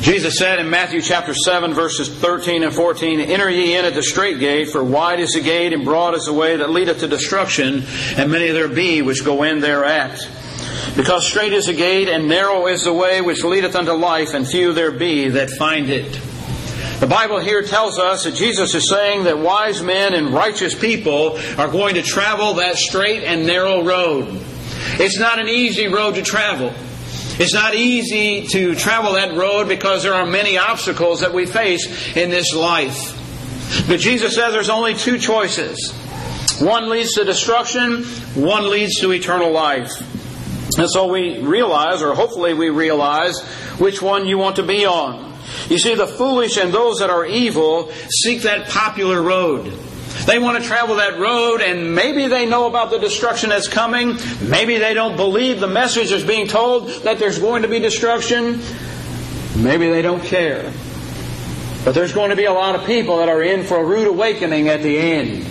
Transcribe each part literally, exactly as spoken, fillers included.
Jesus said in Matthew chapter seven, verses thirteen and fourteen, "Enter ye in at the strait gate, for wide is the gate, and broad is the way that leadeth to destruction, and many there be which go in thereat. Because strait is the gate, and narrow is the way which leadeth unto life, and few there be that find it." The Bible here tells us that Jesus is saying that wise men and righteous people are going to travel that straight and narrow road. It's not an easy road to travel. It's not easy to travel that road because there are many obstacles that we face in this life. But Jesus says there's only two choices. One leads to destruction, one leads to eternal life. And so we realize, or hopefully we realize, which one you want to be on. You see, the foolish and those that are evil seek that popular road. They want to travel that road, and maybe they know about the destruction that's coming. Maybe they don't believe the message that's being told that there's going to be destruction. Maybe they don't care. But there's going to be a lot of people that are in for a rude awakening at the end.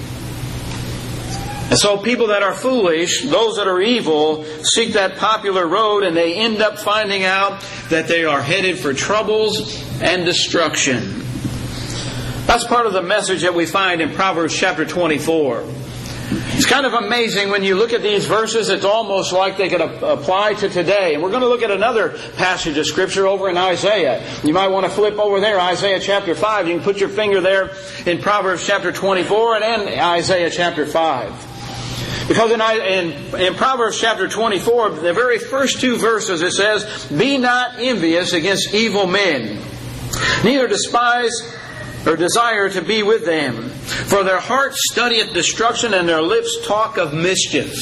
And so people that are foolish, those that are evil, seek that popular road, and they end up finding out that they are headed for troubles and destruction. That's part of the message that we find in Proverbs chapter twenty-four. It's kind of amazing when you look at these verses, it's almost like they could apply to today. And we're going to look at another passage of Scripture over in Isaiah. You might want to flip over there, Isaiah chapter five. You can put your finger there in Proverbs chapter twenty-four and in Isaiah chapter five. Because in, in, in Proverbs chapter twenty-four, the very first two verses, it says, "Be not envious against evil men, neither despise or desire to be with them. For their heart studieth destruction, and their lips talk of mischief."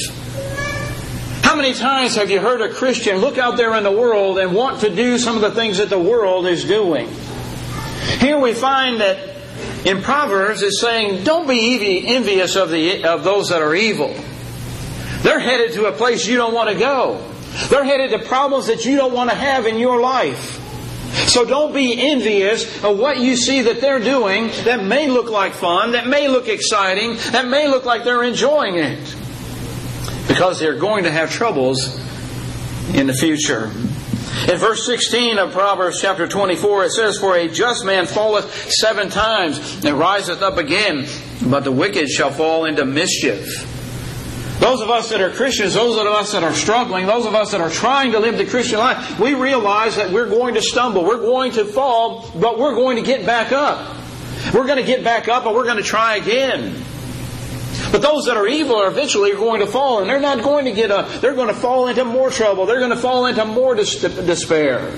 How many times have you heard a Christian look out there in the world and want to do some of the things that the world is doing? Here we find that in Proverbs it's saying, don't be envious of the of those that are evil. They're headed to a place you don't want to go. They're headed to problems that you don't want to have in your life. So don't be envious of what you see that they're doing that may look like fun, that may look exciting, that may look like they're enjoying it. Because they're going to have troubles in the future. In verse sixteen of Proverbs chapter twenty-four, it says, "For a just man falleth seven times, and riseth up again, but the wicked shall fall into mischief." Those of us that are Christians, those of us that are struggling, those of us that are trying to live the Christian life, we realize that we're going to stumble, we're going to fall, but we're going to get back up. We're going to get back up and we're going to try again. But those that are evil are eventually going to fall, and they're not going to get up. They're going to fall into more trouble. They're going to fall into more despair.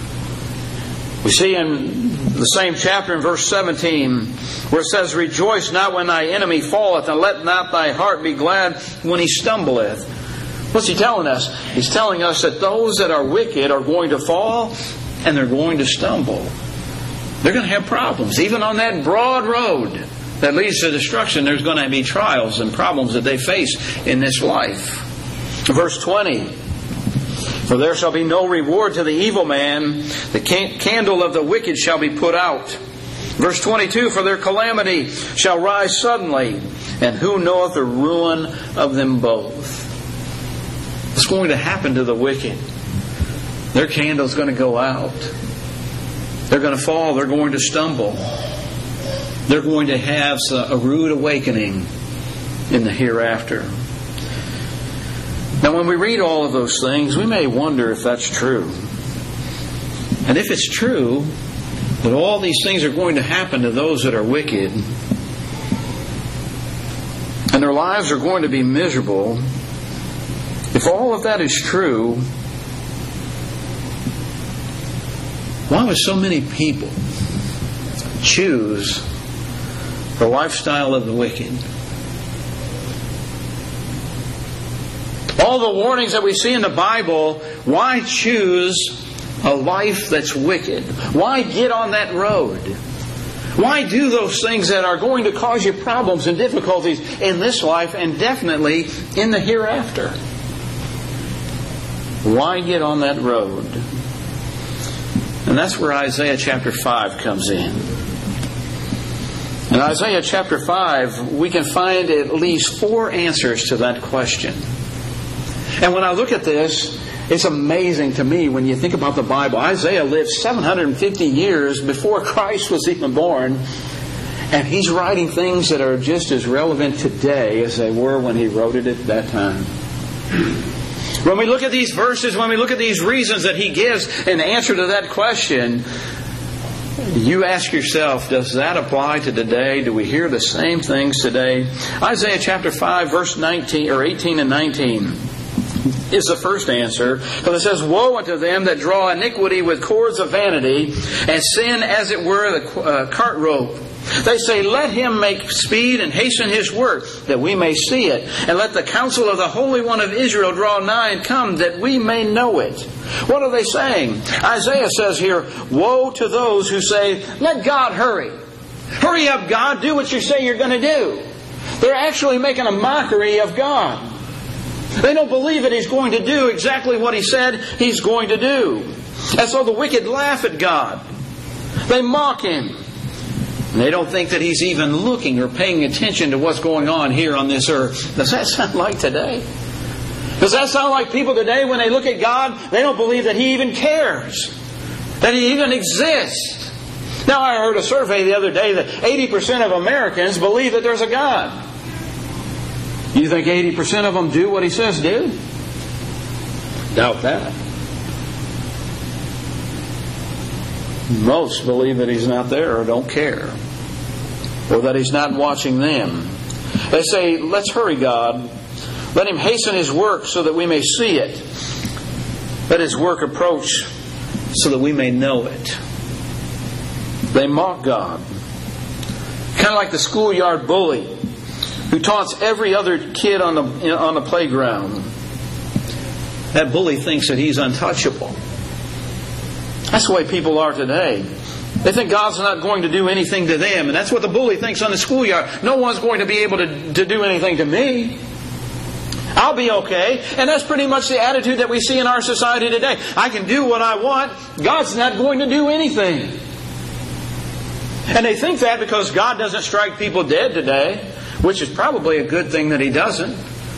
We see in the same chapter in verse seventeen where it says, "Rejoice not when thy enemy falleth, and let not thy heart be glad when he stumbleth." What's he telling us? He's telling us that those that are wicked are going to fall and they're going to stumble. They're going to have problems. Even on that broad road that leads to destruction, there's going to be trials and problems that they face in this life. Verse twenty, "For there shall be no reward to the evil man, the candle of the wicked shall be put out." Verse twenty-two, "For their calamity shall rise suddenly, and who knoweth the ruin of them both?" What's going to happen to the wicked? Their candle's going to go out. They're going to fall. They're going to stumble. They're going to have a rude awakening in the hereafter. Now, when we read all of those things, we may wonder if that's true. And if it's true that all these things are going to happen to those that are wicked, and their lives are going to be miserable, if all of that is true, why would so many people choose the lifestyle of the wicked? All the warnings that we see in the Bible, why choose a life that's wicked? Why get on that road? Why do those things that are going to cause you problems and difficulties in this life and definitely in the hereafter? Why get on that road? And that's where Isaiah chapter five comes in. In Isaiah chapter five, we can find at least four answers to that question. And when I look at this, It's amazing to me when you think about the Bible. Isaiah lived seven hundred fifty years before Christ was even born. And he's writing things that are just as relevant today as they were when he wrote it at that time. When we look at these verses, when we look at these reasons that he gives in answer to that question, you ask yourself, does that apply to today? Do we hear the same things today? Isaiah chapter five, verse nineteen or eighteen and nineteen is the first answer. But it says, "Woe unto them that draw iniquity with cords of vanity, and sin as it were the uh, cart rope. They say, let him make speed and hasten his work, that we may see it. And let the counsel of the Holy One of Israel draw nigh and come, that we may know it." What are they saying? Isaiah says here, woe to those who say, let God hurry. Hurry up, God. Do what you say you're going to do. They're actually making a mockery of God. They don't believe that He's going to do exactly what He said He's going to do. And so the wicked laugh at God. They mock Him. And they don't think that He's even looking or paying attention to what's going on here on this earth. Does that sound like today? Does that sound like people today when they look at God, they don't believe that He even cares, that He even exists? Now, I heard a survey the other day that eighty percent of Americans believe that there's a God. You think eighty percent of them do what He says do? Doubt that. Most believe that He's not there or don't care, or that He's not watching them. They say, let's hurry, God. Let Him hasten His work so that we may see it. Let His work approach so that we may know it. They mock God. Kind of like the schoolyard bully who taunts every other kid on the, on the playground. That bully thinks that he's untouchable. That's the way people are today. They think God's not going to do anything to them. And that's what the bully thinks on the schoolyard. No one's going to be able to, to do anything to me. I'll be okay. And that's pretty much the attitude that we see in our society today. I can do what I want. God's not going to do anything. And they think that because God doesn't strike people dead today, which is probably a good thing that He doesn't.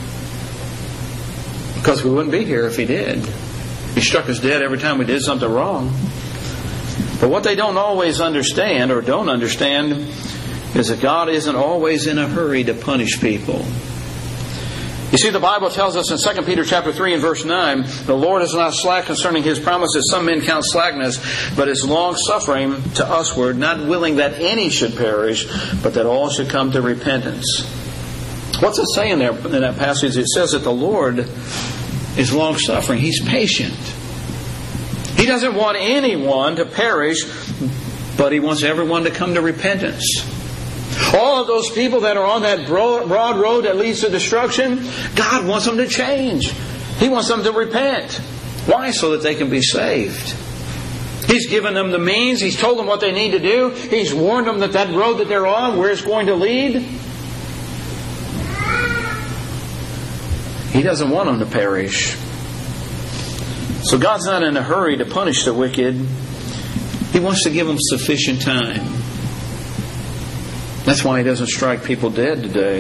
Because we wouldn't be here if He did. He struck us dead every time we did something wrong. But what they don't always understand, or don't understand, is that God isn't always in a hurry to punish people. You see, the Bible tells us in Second Peter chapter three and verse nine, the Lord is not slack concerning His promises, some men count slackness, but is long-suffering to usward, not willing that any should perish, but that all should come to repentance. What's it saying there in that passage? It says that the Lord is long-suffering. He's patient. He doesn't want anyone to perish, but He wants everyone to come to repentance. All of those people that are on that broad road that leads to destruction, God wants them to change. He wants them to repent. Why? So that they can be saved. He's given them the means. He's told them what they need to do. He's warned them that that road that they're on, where it's going to lead. He doesn't want them to perish. So God's not in a hurry to punish the wicked. He wants to give them sufficient time. That's why He doesn't strike people dead today.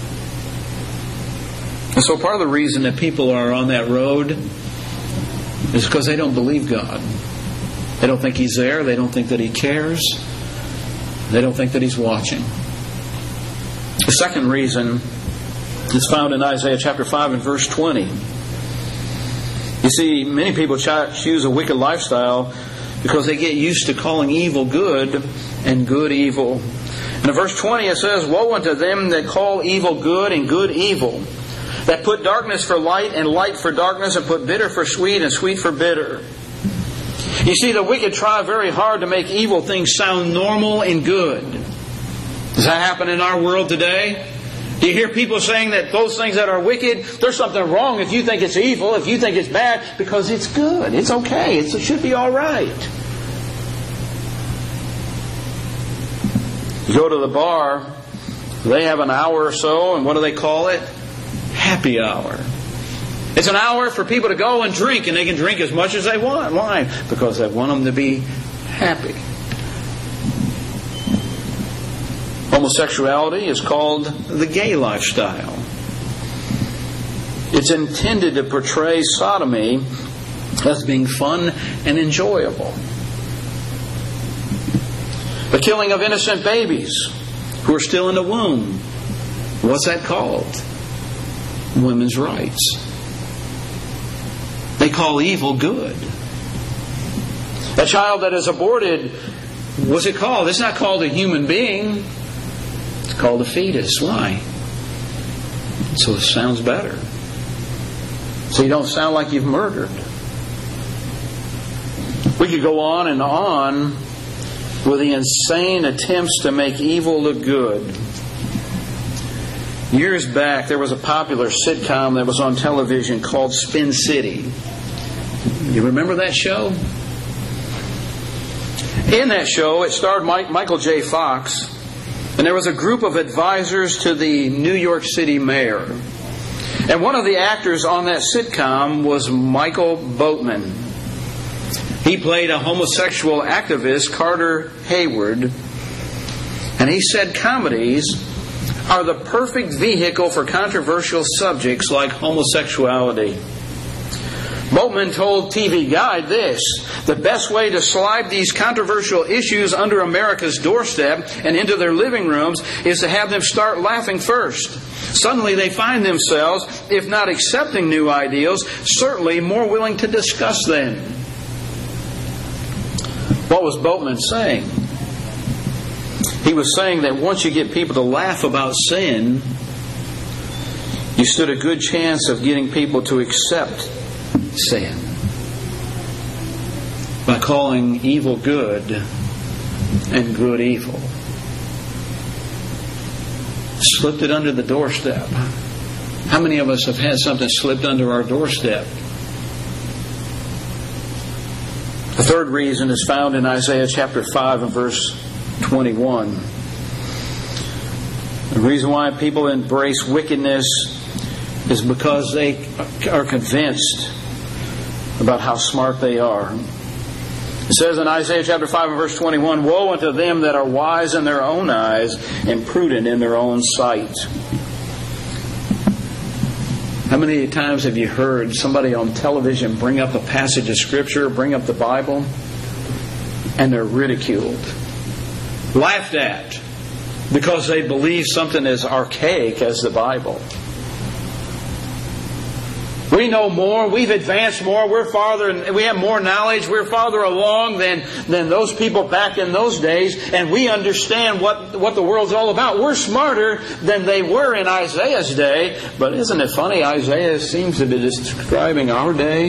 And so part of the reason that people are on that road is because they don't believe God. They don't think He's there. They don't think that He cares. They don't think that He's watching. The second reason is found in Isaiah chapter five and verse twenty. You see, many people choose a wicked lifestyle because they get used to calling evil good and good evil. And in verse twenty it says, woe unto them that call evil good and good evil, that put darkness for light and light for darkness, and put bitter for sweet and sweet for bitter. You see, the wicked try very hard to make evil things sound normal and good. Does that happen in our world today? Do you hear people saying that those things that are wicked, there's something wrong if you think it's evil, if you think it's bad, because it's good, it's okay, it's, it should be all right. You go to the bar, they have an hour or so, and what do they call it? Happy hour. It's an hour for people to go and drink, and they can drink as much as they want. Why? Because they want them to be happy. Homosexuality is called the gay lifestyle. It's intended to portray sodomy as being fun and enjoyable. The killing of innocent babies who are still in the womb. What's that called? Women's rights. They call evil good. A child that is aborted, what's it called? It's not called a human being. It's called a fetus. Why? So it sounds better. So you don't sound like you've murdered. We could go on and on with the insane attempts to make evil look good. Years back, there was a popular sitcom that was on television called Spin City. You remember that show? In that show, it starred Mike, Michael J. Fox, and there was a group of advisors to the New York City mayor. And one of the actors on that sitcom was Michael Boatman. He played a homosexual activist, Carter Hayward, and he said comedies are the perfect vehicle for controversial subjects like homosexuality. Boatman told T V Guide this: the best way to slide these controversial issues under America's doorstep and into their living rooms is to have them start laughing first. Suddenly they find themselves, if not accepting new ideals, certainly more willing to discuss them. What was Boatman saying? He was saying that once you get people to laugh about sin, you stood a good chance of getting people to accept sin. By calling evil good and good evil. Slipped it under the doorstep. How many of us have had something slipped under our doorstep? The third reason is found in Isaiah chapter five and verse twenty-one. The reason why people embrace wickedness is because they are convinced about how smart they are. It says in Isaiah chapter five and verse twenty-one, "Woe unto them that are wise in their own eyes and prudent in their own sight." How many times have you heard somebody on television bring up a passage of Scripture, bring up the Bible, and they're ridiculed, laughed at, because they believe something as archaic as the Bible? We know more, we've advanced more, we're farther, we have more knowledge, we're farther along than, than those people back in those days, and we understand what, what the world's all about. We're smarter than they were in Isaiah's day. But isn't it funny, Isaiah seems to be describing our day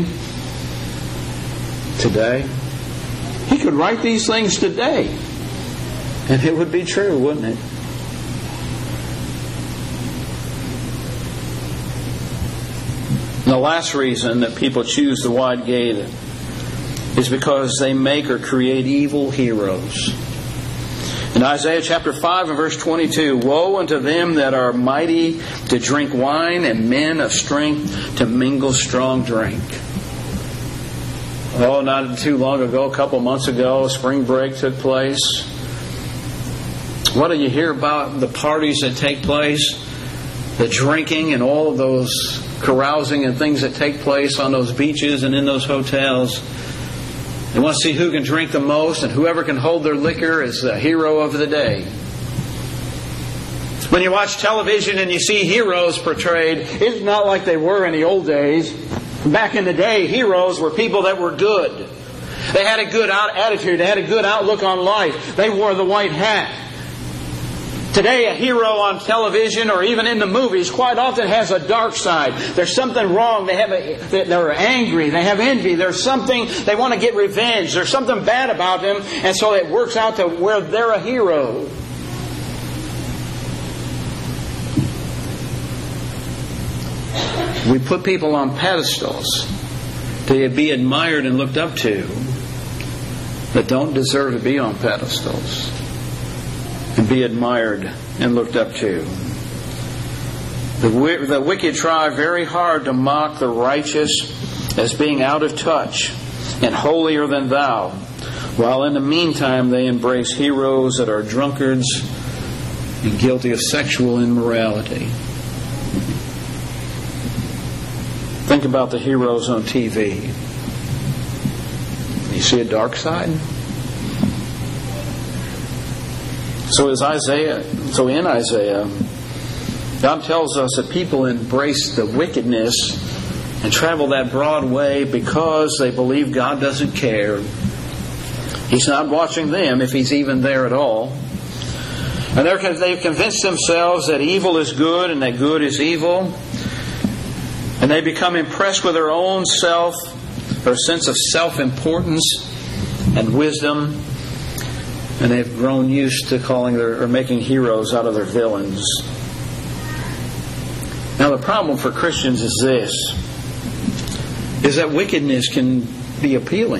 today. He could write these things today, and it would be true, wouldn't it? And the last reason that people choose the wide gate is because they make or create evil heroes. In Isaiah chapter five and verse twenty-two, "Woe unto them that are mighty to drink wine, and men of strength to mingle strong drink." Oh, not too long ago, a couple months ago, spring break took place. What do you hear about the parties that take place? The drinking and all of those carousing and things that take place on those beaches and in those hotels. They want to see who can drink the most, and whoever can hold their liquor is the hero of the day. When you watch television and you see heroes portrayed, it's not like they were in the old days. Back in the day, heroes were people that were good. They had a good out attitude. They had a good outlook on life. They wore the white hat. Today, a hero on television or even in the movies quite often has a dark side. There's something wrong. They have a, they're angry. They have envy. There's something, they want to get revenge. There's something bad about them. And so it works out to where they're a hero. We put people on pedestals to be admired and looked up to that don't deserve to be on pedestals and be admired and looked up to. The, the wicked try very hard to mock the righteous as being out of touch and holier than thou, while in the meantime they embrace heroes that are drunkards and guilty of sexual immorality. Think about the heroes on T V. You see a dark side? So as Isaiah, so in Isaiah, God tells us that people embrace the wickedness and travel that broad way because they believe God doesn't care. He's not watching them, if He's even there at all. And they're, they've convinced themselves that evil is good and that good is evil. And they become impressed with their own self, their sense of self-importance and wisdom. And they've grown used to calling their, or making heroes out of their villains. Now the problem for Christians is this, is that wickedness can be appealing.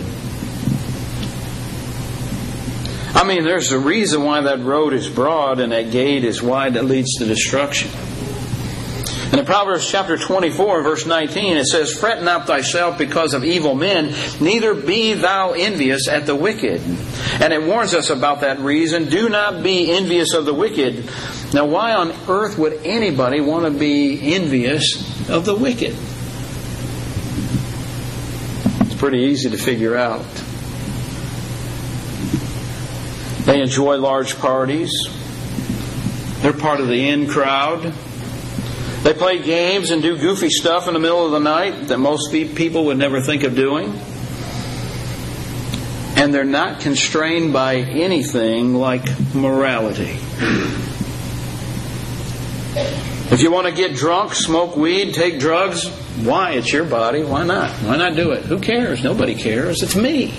I mean, there's a reason why that road is broad and that gate is wide that leads to destruction. And in Proverbs chapter twenty-four, verse nineteen, it says, "Fret not thyself because of evil men, neither be thou envious at the wicked." And it warns us about that reason. Do not be envious of the wicked. Now, why on earth would anybody want to be envious of the wicked? It's pretty easy to figure out. They enjoy large parties. They're part of the in crowd. They play games and do goofy stuff in the middle of the night that most people would never think of doing. And they're not constrained by anything like morality. If you want to get drunk, smoke weed, take drugs, why? It's your body. Why not? Why not do it? Who cares? Nobody cares. It's me.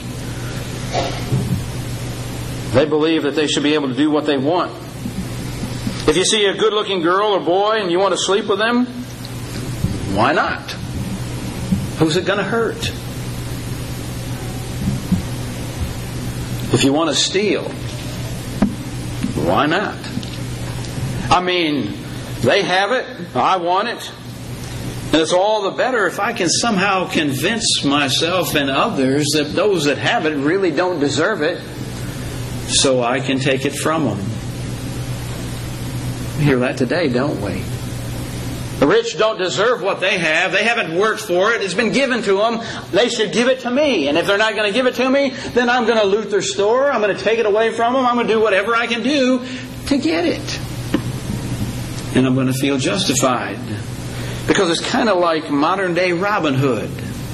They believe that they should be able to do what they want. If you see a good-looking girl or boy and you want to sleep with them, why not? Who's it going to hurt? If you want to steal, why not? I mean, they have it, I want it, and it's all the better if I can somehow convince myself and others that those that have it really don't deserve it, so I can take it from them. We hear that today, don't we? The rich don't deserve what they have. They haven't worked for it. It's been given to them. They should give it to me. And if they're not going to give it to me, then I'm going to loot their store. I'm going to take it away from them. I'm going to do whatever I can do to get it. And I'm going to feel justified. Because it's kind of like modern day Robin Hood.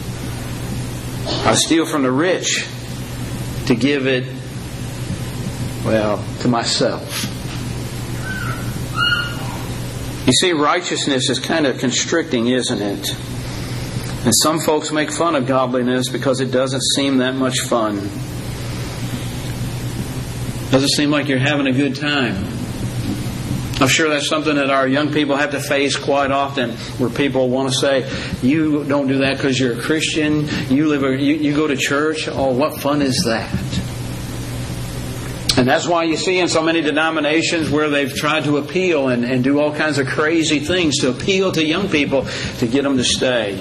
I steal from the rich to give it, well, to myself. You see, righteousness is kind of constricting, isn't it? And some folks make fun of godliness because it doesn't seem that much fun. Doesn't seem like you're having a good time. I'm sure that's something that our young people have to face quite often, where people want to say, "You don't do that because you're a Christian. You live, a, you, you go to church. Oh, what fun is that?" And that's why you see in so many denominations where they've tried to appeal and, and do all kinds of crazy things to appeal to young people to get them to stay.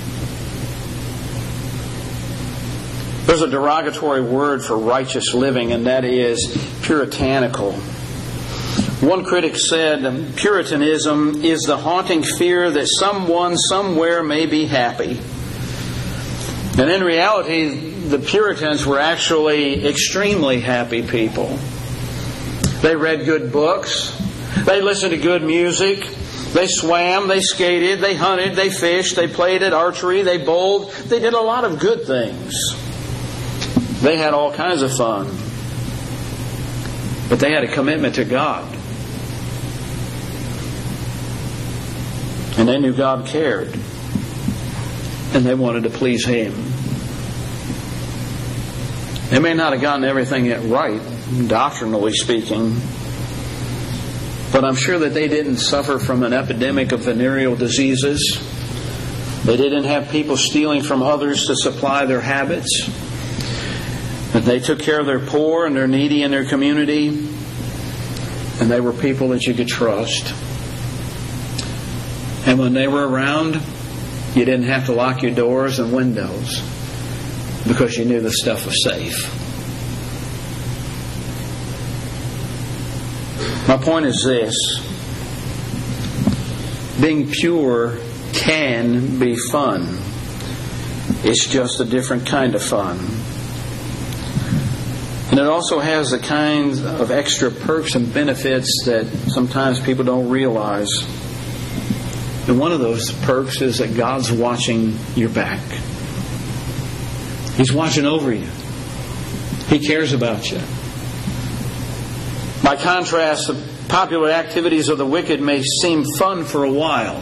There's a derogatory word for righteous living, and that is puritanical. One critic said, "Puritanism is the haunting fear that someone somewhere may be happy." And in reality, the Puritans were actually extremely happy people. They read good books. They listened to good music. They swam. They skated. They hunted. They fished. They played at archery. They bowled. They did a lot of good things. They had all kinds of fun. But they had a commitment to God. And they knew God cared. And they wanted to please Him. They may not have gotten everything yet right, doctrinally speaking, but I'm sure that they didn't suffer from an epidemic of venereal diseases. They didn't have people stealing from others to supply their habits. But they took care of their poor and their needy in their community, and they were people that you could trust. And when they were around, you didn't have to lock your doors and windows, because you knew the stuff was safe. My point is this. Being pure can be fun. It's just a different kind of fun. And it also has the kinds of extra perks and benefits that sometimes people don't realize. And one of those perks is that God's watching your back. He's watching over you. He cares about you. By contrast, the popular activities of the wicked may seem fun for a while,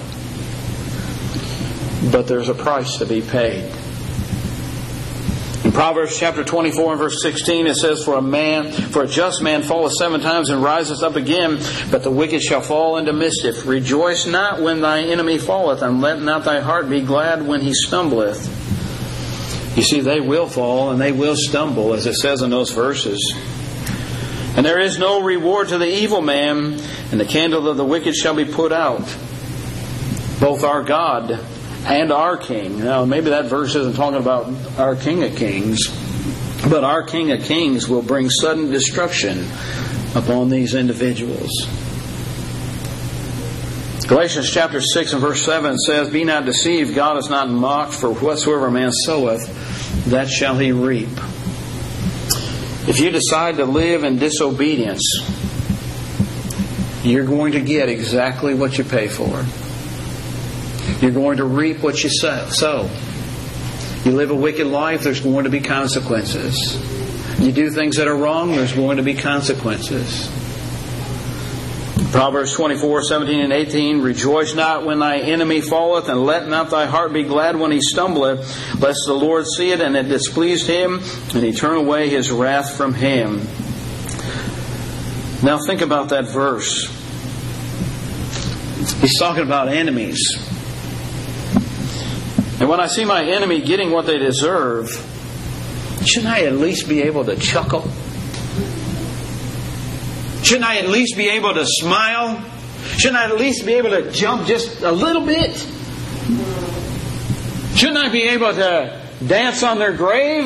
but there's a price to be paid. In Proverbs chapter twenty-four and verse sixteen, it says, For a man, for a just man falleth seven times and riseth up again, but the wicked shall fall into mischief. Rejoice not when thy enemy falleth, and let not thy heart be glad when he stumbleth. You see, they will fall and they will stumble, as it says in those verses. And there is no reward to the evil man, and the candle of the wicked shall be put out. Both our God and our King. Now, maybe that verse isn't talking about our King of Kings, but our King of Kings will bring sudden destruction upon these individuals. Galatians chapter six and verse seven says, Be not deceived, God is not mocked, for whatsoever a man soweth, that shall he reap. If you decide to live in disobedience, you're going to get exactly what you pay for. You're going to reap what you sow. You live a wicked life, there's going to be consequences. You do things that are wrong, there's going to be consequences. Proverbs twenty-four, seventeen and eighteen, Rejoice not when thy enemy falleth, and let not thy heart be glad when he stumbleth, lest the Lord see it, and it displeased him, and he turn away his wrath from him. Now think about that verse. He's talking about enemies. And when I see my enemy getting what they deserve, shouldn't I at least be able to chuckle? Shouldn't I at least be able to smile? Shouldn't I at least be able to jump just a little bit? Shouldn't I be able to dance on their grave?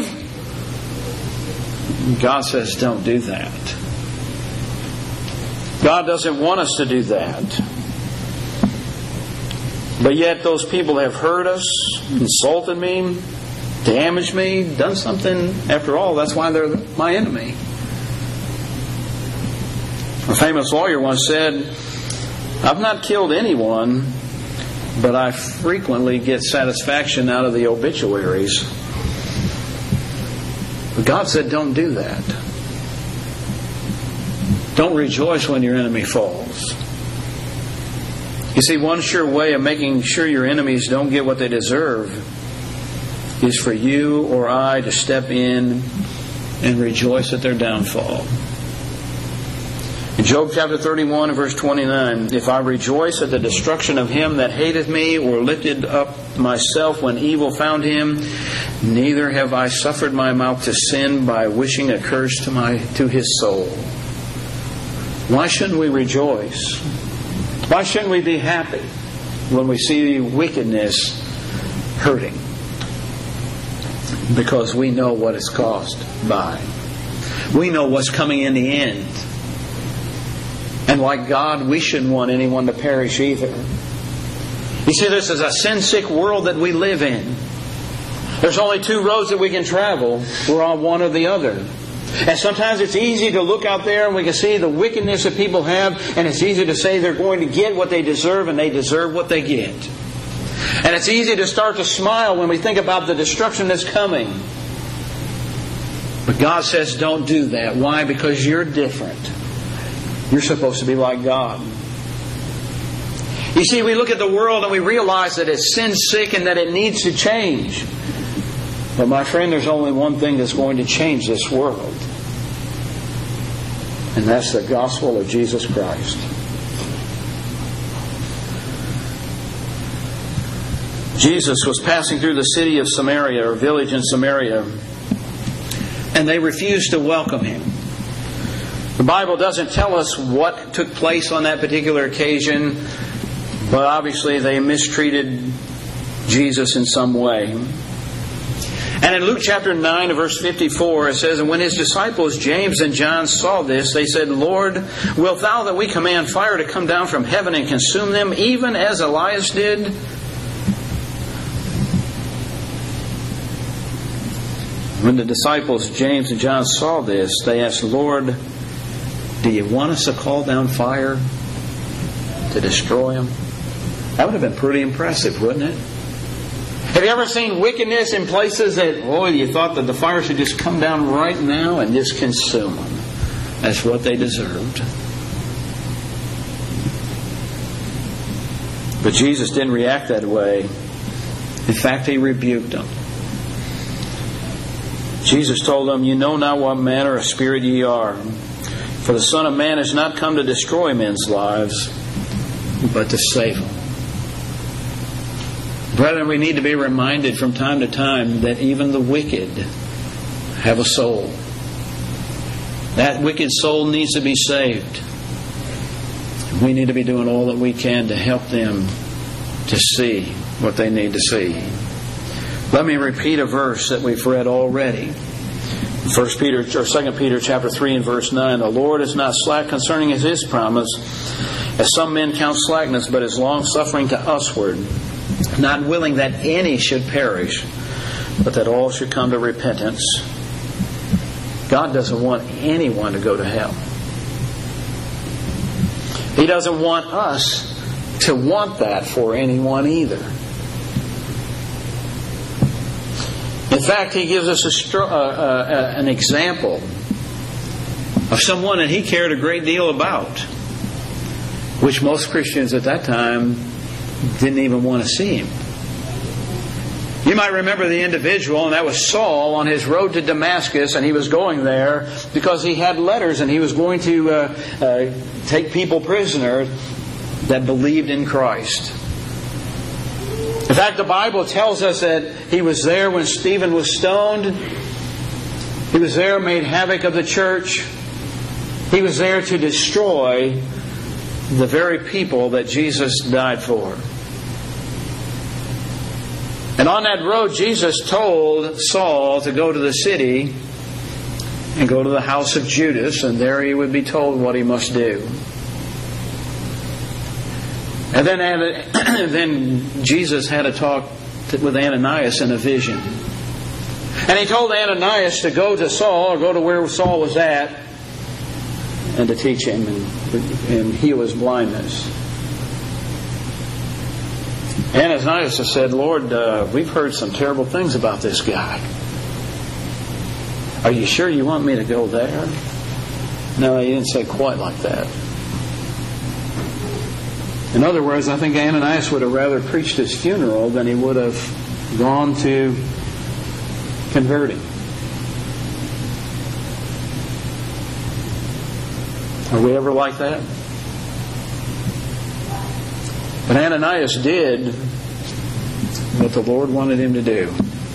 God says, don't do that. God doesn't want us to do that. But yet those people have hurt us, insulted me, damaged me, done something. After all, that's why they're my enemy. A famous lawyer once said, I've not killed anyone, but I frequently get satisfaction out of the obituaries. But God said, don't do that. Don't rejoice when your enemy falls. You see, one sure way of making sure your enemies don't get what they deserve is for you or I to step in and rejoice at their downfall. In Job chapter thirty-one and verse twenty-nine, If I rejoice at the destruction of him that hateth me, or lifted up myself when evil found him, neither have I suffered my mouth to sin by wishing a curse to my to his soul. Why shouldn't we rejoice? Why shouldn't we be happy when we see wickedness hurting? Because we know what it's caused by. We know what's coming in the end. And like God, we shouldn't want anyone to perish either. You see, this is a sin-sick world that we live in. There's only two roads that we can travel. We're on one or the other. And sometimes it's easy to look out there and we can see the wickedness that people have, and it's easy to say they're going to get what they deserve, and they deserve what they get. And it's easy to start to smile when we think about the destruction that's coming. But God says don't do that. Why? Because you're different. You're supposed to be like God. You see, we look at the world and we realize that it's sin-sick and that it needs to change. But my friend, there's only one thing that's going to change this world. And that's the gospel of Jesus Christ. Jesus was passing through the city of Samaria, or village in Samaria, and they refused to welcome Him. The Bible doesn't tell us what took place on that particular occasion, but obviously they mistreated Jesus in some way. And in Luke chapter nine, verse fifty-four, it says, And when His disciples James and John saw this, they said, Lord, wilt Thou that we command fire to come down from heaven and consume them, even as Elias did? When the disciples, James and John, saw this, they asked, Lord, do you want us to call down fire to destroy them? That would have been pretty impressive, wouldn't it? Have you ever seen wickedness in places that, boy, you thought that the fire should just come down right now and just consume them? That's what they deserved. But Jesus didn't react that way. In fact, He rebuked them. Jesus told them, you know not what manner of spirit ye are. For the Son of Man has not come to destroy men's lives, but to save them. Brethren, we need to be reminded from time to time that even the wicked have a soul. That wicked soul needs to be saved. We need to be doing all that we can to help them to see what they need to see. Let me repeat a verse that we've read already. First Peter or Second Peter chapter three and verse nine. The Lord is not slack concerning His promise, as some men count slackness, but is long suffering to usward, not willing that any should perish, but that all should come to repentance. God doesn't want anyone to go to hell. He doesn't want us to want that for anyone either. In fact, He gives us a str- uh, uh, an example of someone that He cared a great deal about, which most Christians at that time didn't even want to see Him. You might remember the individual, and that was Saul on his road to Damascus, and he was going there because he had letters and he was going to uh, uh, take people prisoner that believed in Christ. In fact, the Bible tells us that he was there when Stephen was stoned. He was there, made havoc of the church. He was there to destroy the very people that Jesus died for. And on that road, Jesus told Saul to go to the city and go to the house of Judas, and there he would be told what he must do. And then, then Jesus had a talk with Ananias in a vision. And he told Ananias to go to Saul, or go to where Saul was at, and to teach him and, and heal his blindness. Ananias said, Lord, uh, we've heard some terrible things about this guy. Are you sure you want me to go there? No, he didn't say quite like that. In other words, I think Ananias would have rather preached his funeral than he would have gone to convert him. Are we ever like that? But Ananias did what the Lord wanted him to do.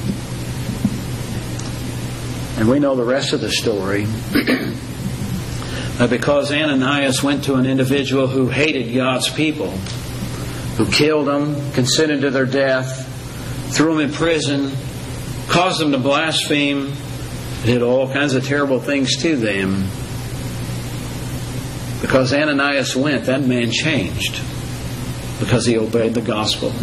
And we know the rest of the story. That because Ananias went to an individual who hated God's people, who killed them, consented to their death, threw them in prison, caused them to blaspheme, did all kinds of terrible things to them. Because Ananias went, that man changed. Because he obeyed the gospel.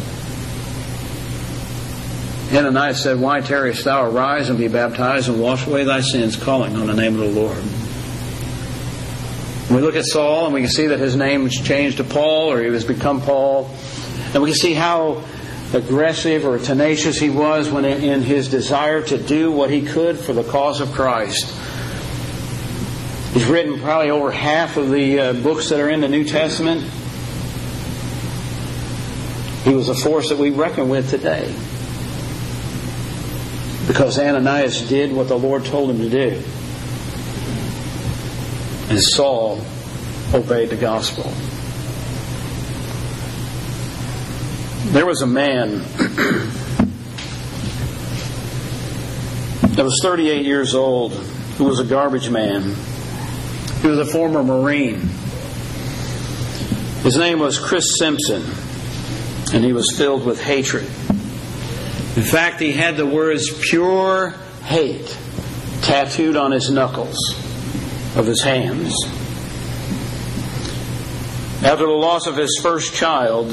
Ananias said, Why tarriest thou? Arise and be baptized and wash away thy sins, calling on the name of the Lord. We look at Saul and we can see that his name was changed to Paul, or he was become Paul. And we can see how aggressive or tenacious he was when in his desire to do what he could for the cause of Christ. He's written probably over half of the uh, books that are in the New Testament. He was a force that we reckon with today. Because Ananias did what the Lord told him to do. And Saul obeyed the gospel. There was a man that was thirty-eight years old who was a garbage man. He was a former Marine. His name was Chris Simpson. And he was filled with hatred. In fact, he had the words pure hate tattooed on his knuckles of his hands. After the loss of his first child,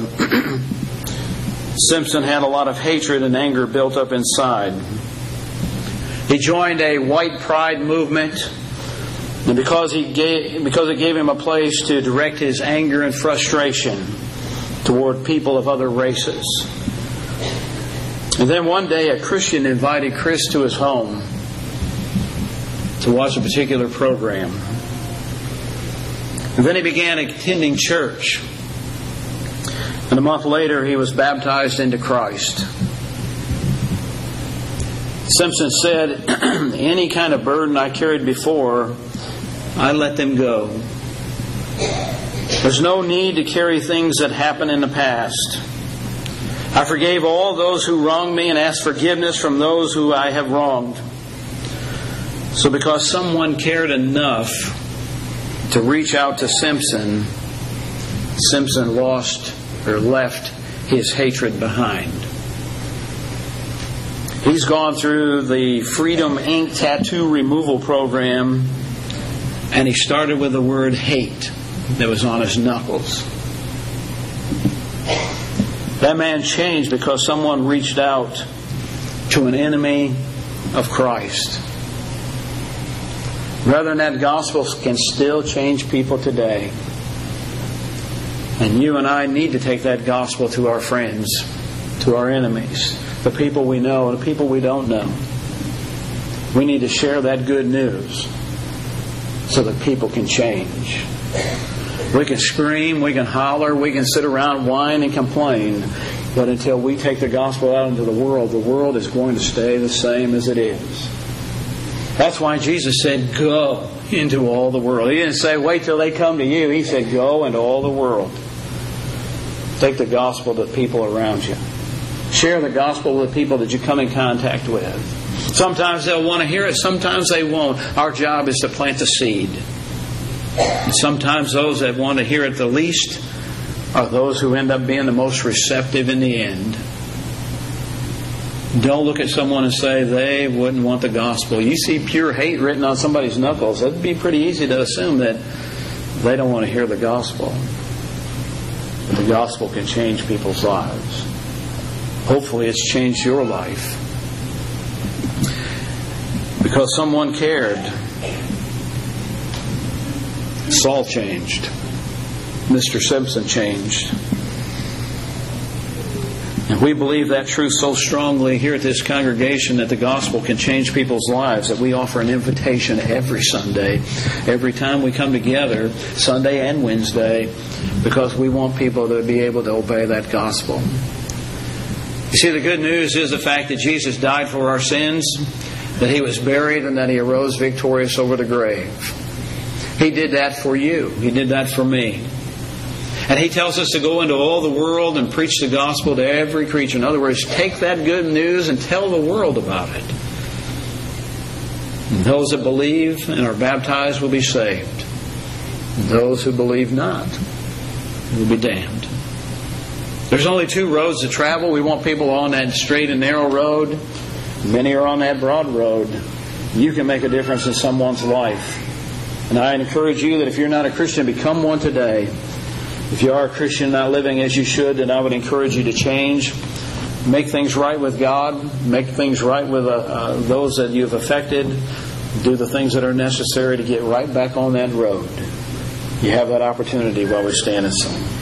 Simpson had a lot of hatred and anger built up inside. He joined a white pride movement, and because he gave, because it gave him a place to direct his anger and frustration toward people of other races. And then one day a Christian invited Chris to his home to watch a particular program. And then he began attending church. And a month later he was baptized into Christ. Simpson said, any kind of burden I carried before, I let them go. There's no need to carry things that happened in the past. I forgave all those who wronged me and asked forgiveness from those who I have wronged. So because someone cared enough to reach out to Simpson, Simpson lost or left his hatred behind. He's gone through the Freedom Ink tattoo removal program, and he started with the word hate that was on his knuckles. That man changed because someone reached out to an enemy of Christ. Brethren, that gospel can still change people today. And you and I need to take that gospel to our friends, to our enemies, the people we know and the people we don't know. We need to share that good news so that people can change. We can scream, we can holler, we can sit around, whine and complain, but until we take the gospel out into the world, the world is going to stay the same as it is. That's why Jesus said, go into all the world. He didn't say, wait till they come to you. He said, go into all the world. Take the gospel to the people around you. Share the gospel with the people that you come in contact with. Sometimes they'll want to hear it, sometimes they won't. Our job is to plant the seed. And sometimes those that want to hear it the least are those who end up being the most receptive in the end. Don't look at someone and say they wouldn't want the gospel. You see pure hate written on somebody's knuckles, it'd be pretty easy to assume that they don't want to hear the gospel. But the gospel can change people's lives. Hopefully it's changed your life. Because someone cared. Saul changed. Mister Simpson changed. And we believe that truth so strongly here at this congregation that the gospel can change people's lives that we offer an invitation every Sunday, every time we come together, Sunday and Wednesday, because we want people to be able to obey that gospel. You see, the good news is the fact that Jesus died for our sins, that He was buried, and that He arose victorious over the grave. He did that for you. He did that for me. And He tells us to go into all the world and preach the gospel to every creature. In other words, take that good news and tell the world about it. And those that believe and are baptized will be saved. And those who believe not will be damned. There's only two roads to travel. We want people on that straight and narrow road. Many are on that broad road. You can make a difference in someone's life. And I encourage you that if you're not a Christian, become one today. If you are a Christian not living as you should, then I would encourage you to change. Make things right with God. Make things right with uh, uh, those that you've affected. Do the things that are necessary to get right back on that road. You have that opportunity while we stand and sing.